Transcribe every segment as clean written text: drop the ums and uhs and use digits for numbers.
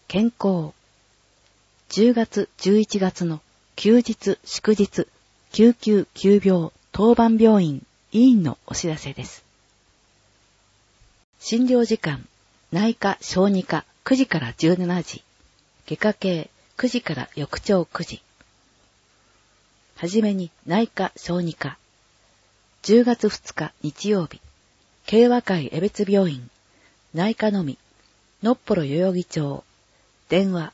健康。10月11月の休日祝日救急急病当番病院医院のお知らせです。診療時間、内科小児科9時から17時、外科系9時から翌朝9時。はじめに内科小児科。10月2日日曜日、慶和会江別病院、内科のみ、のっぽろ代々木町、電話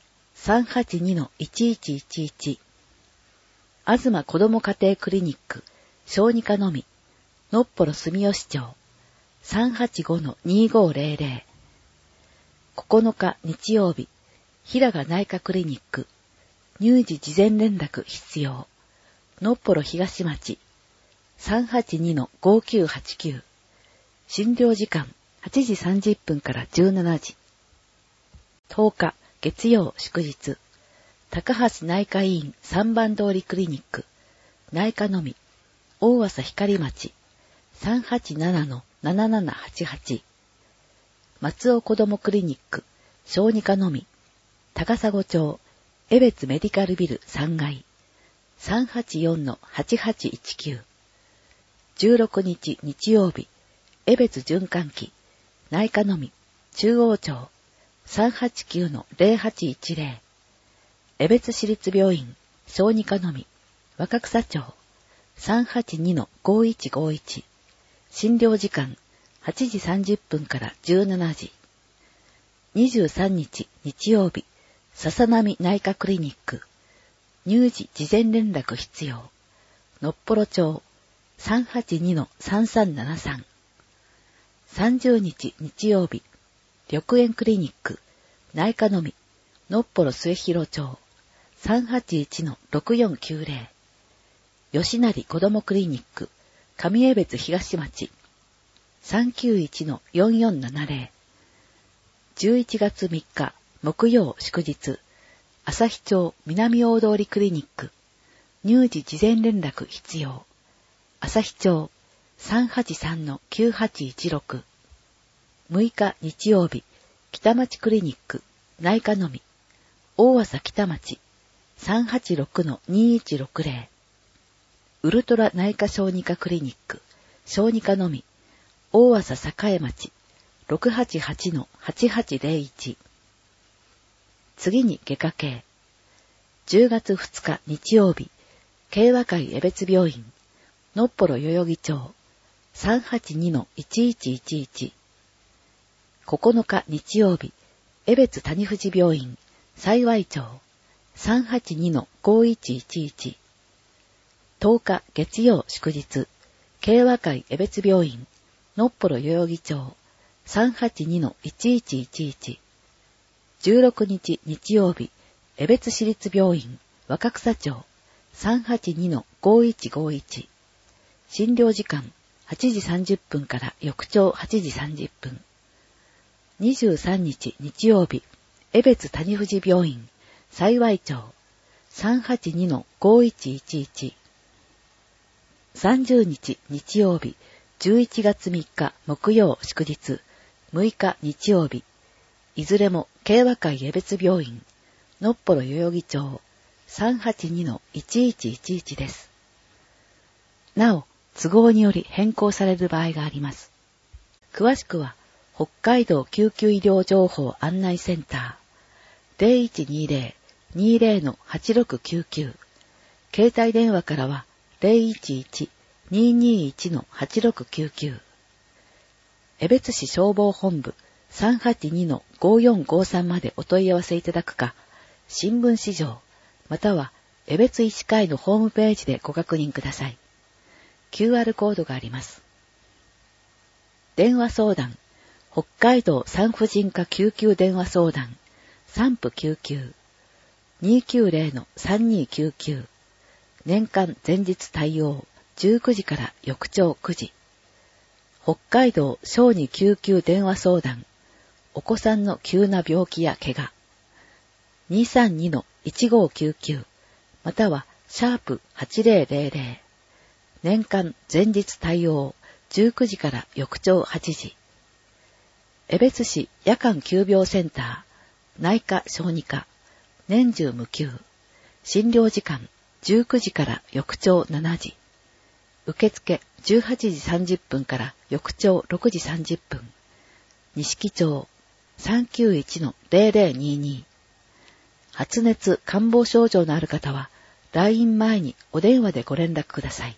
382-1111、東子ども家庭クリニック、小児科のみ、のっぽろ住吉町、385-2500、9日日曜日、平賀内科クリニック、乳児事前連絡必要、のっぽろ東町、382-5989、診療時間8時30分から17時。10日月曜祝日、高橋内科医院3番通りクリニック、内科のみ、大浅光町、387-7788、松尾子どもクリニック、小児科のみ、高砂町、江別メディカルビル3階、384-8819、16日日曜日、江別循環器、内科のみ、中央町、389-0810、江別市立病院、小児科のみ、若草町、382-5151、診療時間、8時30分から17時。23日日曜日、笹波内科クリニック、乳児事前連絡必要、のっぽろ町、382-3373。30日日曜日、緑園クリニック、内科のみ、のっぽろ末広町、381-6490。吉成子どもクリニック、上江別東町、391-4470。11月3日、木曜祝日、旭町南大通クリニック、乳児事前連絡必要、旭町、383-9816。6日日曜日、北町クリニック、内科のみ、大浅北町、386-2160。ウルトラ内科小児科クリニック、小児科のみ、大浅栄町、688-8801。次に外科系。10月2日日曜日、慶和会江別病院、のっぽろ代々木町、382-1111。9日日曜日、江別谷藤病院、幸町、382-5111。10日月曜祝日、慶和会江別病院、のっぽろ代々木町、382-1111。16日日曜日、江別市立病院、若草町、382-5151。診療時間、8時30分から翌朝8時30分。23日日曜日、江別谷藤病院、幸町、382-5111。30日日曜日、11月3日木曜祝日、6日日曜日、いずれも慶和会江別病院、のっぽろ代々木町、382-1111です。なお、都合により変更される場合があります。詳しくは、北海道救急医療情報案内センター、0120-20-8699。携帯電話からは、011-221-8699。江別市消防本部 382-5453 までお問い合わせいただくか、新聞市場、または江別医師会のホームページでご確認ください。QR コードがあります。電話相談、北海道産婦人科救急電話相談、産婦救急、290-3299。年間前日対応、19時から翌朝9時。北海道小児救急電話相談、お子さんの急な病気や怪我、232-1599、または#8000。年間前日対応、19時から翌朝8時。江別市夜間急病センタ内科小児科、年中無休、診療時間19時から翌朝7時、受付18時30分から翌朝6時30分、錦町 391-0022。発熱、感冒症状のある方は、来院前にお電話でご連絡ください。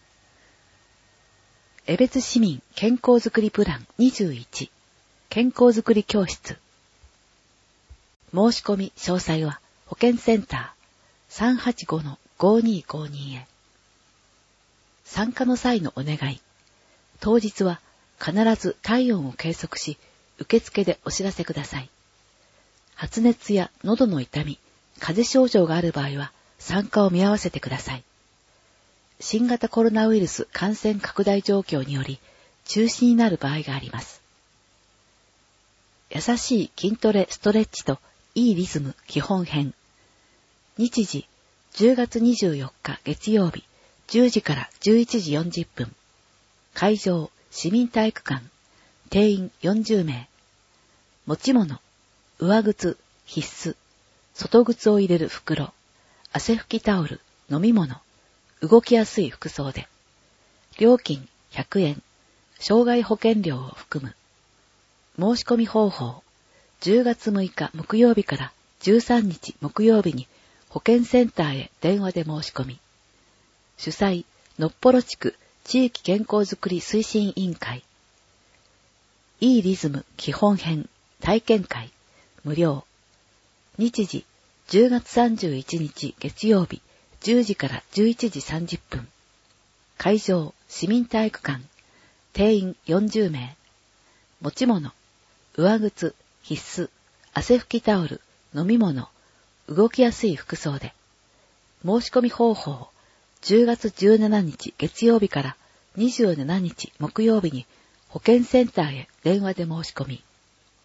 江別市民健康づくりプラン21、健康づくり教室。申し込み詳細は保健センター 385-5252 へ。参加の際のお願い。当日は必ず体温を計測し、受付でお知らせください。発熱や喉の痛み、風邪症状がある場合は参加を見合わせてください。新型コロナウイルス感染拡大状況により中止になる場合があります。優しい筋トレストレッチといいリズム基本編。日時10月24日月曜日10時から11時40分。会場市民体育館。定員40名。持ち物上靴必須。外靴を入れる袋。汗拭きタオル。飲み物。動きやすい服装で。料金100円。障害保険料を含む。申し込み方法。10月6日木曜日から13日木曜日に保健センターへ電話で申し込み。主催、のっぽろ地区地域健康づくり推進委員会。いいリズム基本編体験会無料。日時10月31日月曜日10時から11時30分。会場市民体育館。定員40名。持ち物上靴必須。汗拭きタオル。飲み物。動きやすい服装で。申し込み方法。10月17日月曜日から27日木曜日に保健センターへ電話で申し込み。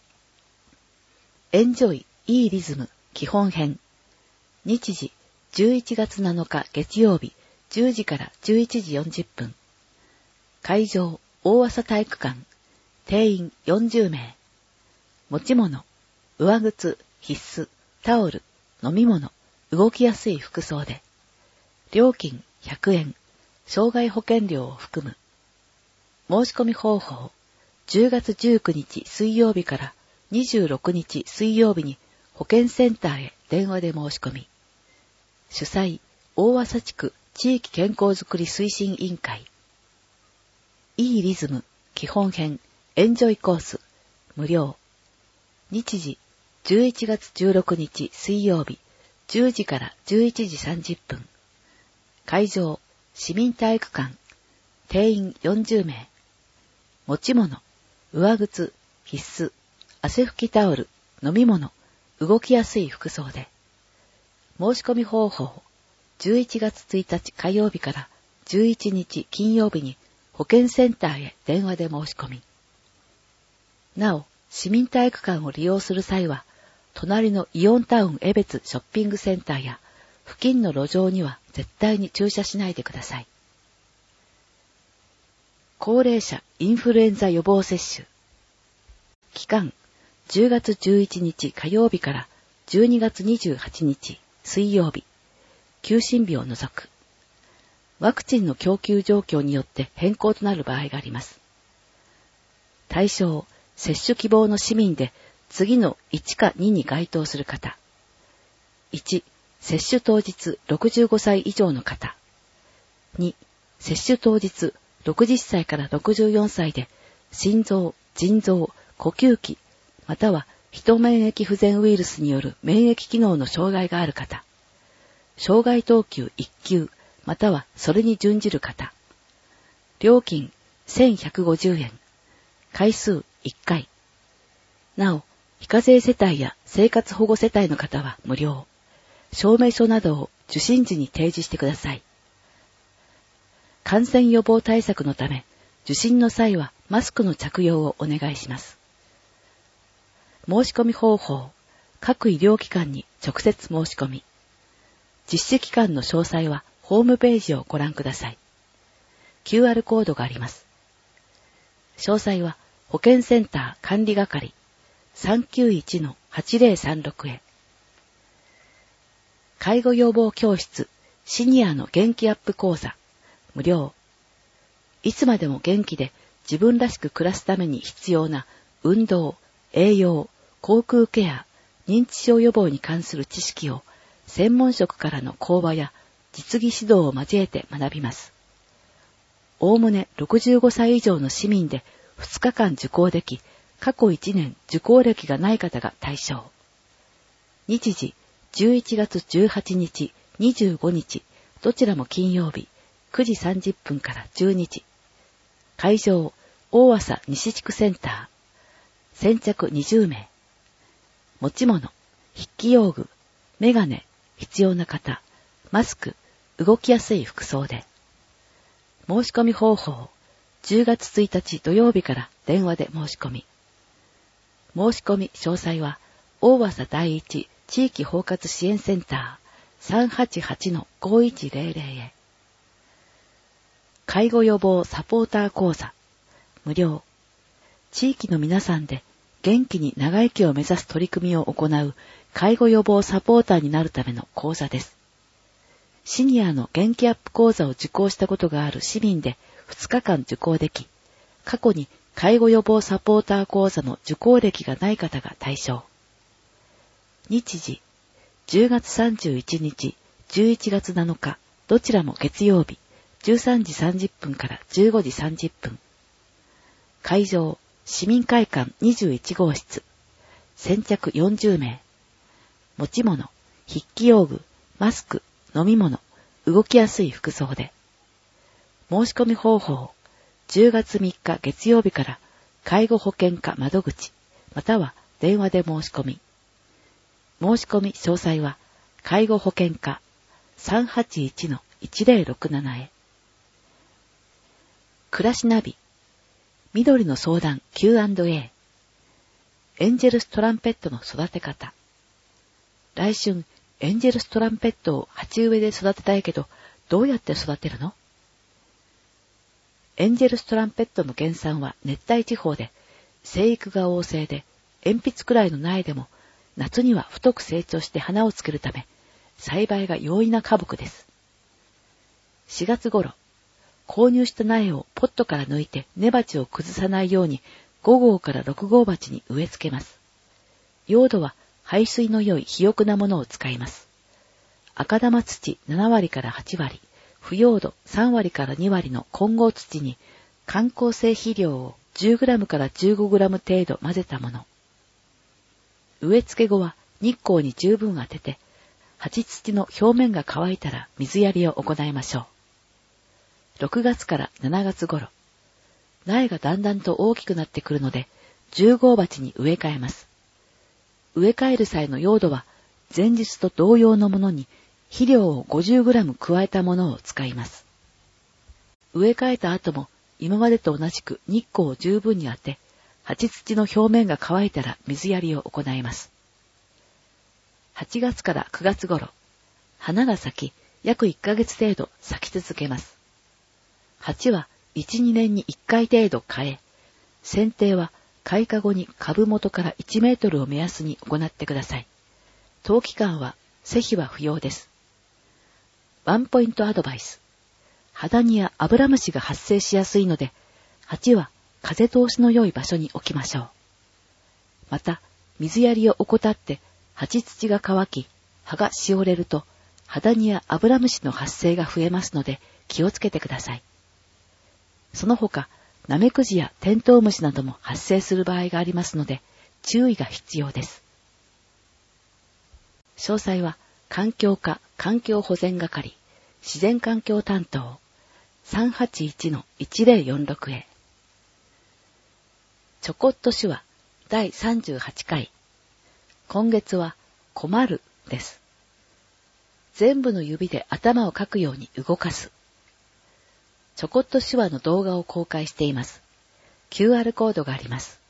エンジョイいいリズム基本編。日時11月7日月曜日10時から11時40分。会場大朝体育館。定員40名。持ち物上靴必須。タオル。飲み物。動きやすい服装で。料金100円。障害保険料を含む。申し込み方法。10月19日水曜日から26日水曜日に保健センターへ電話で申し込み。主催、大朝地区地域健康づくり推進委員会。いいリズム、基本編、エンジョイコース、無料。日時、11月16日水曜日、10時から11時30分。会場、市民体育館。定員40名。持ち物、上靴、必須。汗拭きタオル、飲み物。動きやすい服装で。申し込み方法。11月1日火曜日から11日金曜日に保健センターへ電話で申し込み。なお、市民体育館を利用する際は、隣のイオンタウン江別ショッピングセンターや付近の路上には絶対に駐車しないでください。高齢者インフルエンザ予防接種。期間、10月11日火曜日から12月28日水曜日、休診日を除く。ワクチンの供給状況によって変更となる場合があります。対象、接種希望の市民で次の1か2に該当する方。1、接種当日65歳以上の方。2、接種当日60歳から64歳で心臓、腎臓、呼吸器、またはヒ免疫不全ウイルスによる免疫機能の障害がある方。障害等級1級、またはそれに準じる方。料金1150円。回数1回。なお、非課税世帯や生活保護世帯の方は無料。証明書などを受診時に提示してください。感染予防対策のため、受診の際はマスクの着用をお願いします。申し込み方法、各医療機関に直接申し込み。実施期間の詳細はホームページをご覧ください。QR コードがあります。詳細は保健センター管理係 8036へ。介護予防教室シニアの元気アップ講座無料。いつまでも元気で自分らしく暮らすために必要な運動、栄養、口腔ケア、認知症予防に関する知識を専門職からの講話や実技指導を交えて学びます。おおむね65歳以上の市民で2日間受講でき、過去1年受講歴がない方が対象。日時11月18日、25日、どちらも金曜日、9時30分から12時。会場、大浅西地区センター。先着20名。持ち物、筆記用具、メガネ、必要な方、マスク、動きやすい服装で。申し込み方法、10月1日土曜日から電話で申し込み。申し込み詳細は、大浅第一地域包括支援センター 388-5100 へ。介護予防サポーター講座、無料。地域の皆さんで元気に長生きを目指す取り組みを行う介護予防サポーターになるための講座です。シニアの元気アップ講座を受講したことがある市民で2日間受講でき、過去に介護予防サポーター講座の受講歴がない方が対象。日時、10月31日、11月7日、どちらも月曜日、13時30分から15時30分。会場、市民会館21号室。先着40名。持ち物、筆記用具、マスク、飲み物、動きやすい服装で。申し込み方法、10月3日月曜日から介護保険課窓口、または電話で申し込み。申し込み詳細は、介護保険課 381-1067 へ。暮らしナビ、緑の相談 Q&A、エンジェルストランペットの育て方。来春、エンジェルストランペットを鉢植えで育てたいけど、どうやって育てるの？エンジェルストランペットの原産は熱帯地方で、生育が旺盛で、鉛筆くらいの苗でも、夏には太く成長して花をつけるため、栽培が容易な花木です。4月頃、購入した苗をポットから抜いて根鉢を崩さないように5号から6号鉢に植え付けます。用土は排水の良い肥沃なものを使います。赤玉土7割から8割、腐葉土3割から2割の混合土に緩効性肥料を 10g から 15g 程度混ぜたもの。植え付け後は日光に十分当てて、鉢土の表面が乾いたら水やりを行いましょう。6月から7月頃、苗がだんだんと大きくなってくるので、10号鉢に植え替えます。植え替える際の用土は、前日と同様のものに肥料を 50g 加えたものを使います。植え替えた後も、今までと同じく日光を十分に当て、鉢土の表面が乾いたら水やりを行います。8月から9月頃、花が咲き、約1ヶ月程度咲き続けます。鉢は1、2年に1回程度替え、剪定は開花後に株元から1メートルを目安に行ってください。冬期間は施肥は不要です。ワンポイントアドバイス。ハダニやアブラムシが発生しやすいので、鉢は風通しの良い場所に置きましょう。また、水やりを怠って鉢土が乾き、葉がしおれると、ハダニやアブラムシの発生が増えますので気をつけてください。その他、ナメクジやテントウムシなども発生する場合がありますので、注意が必要です。詳細は、環境課環境保全係、自然環境担当、381-1046 へ。ちょこっと手話第38回。今月は困るです。全部の指で頭をかくように動かす。ちょこっと手話の動画を公開しています。QR コードがあります。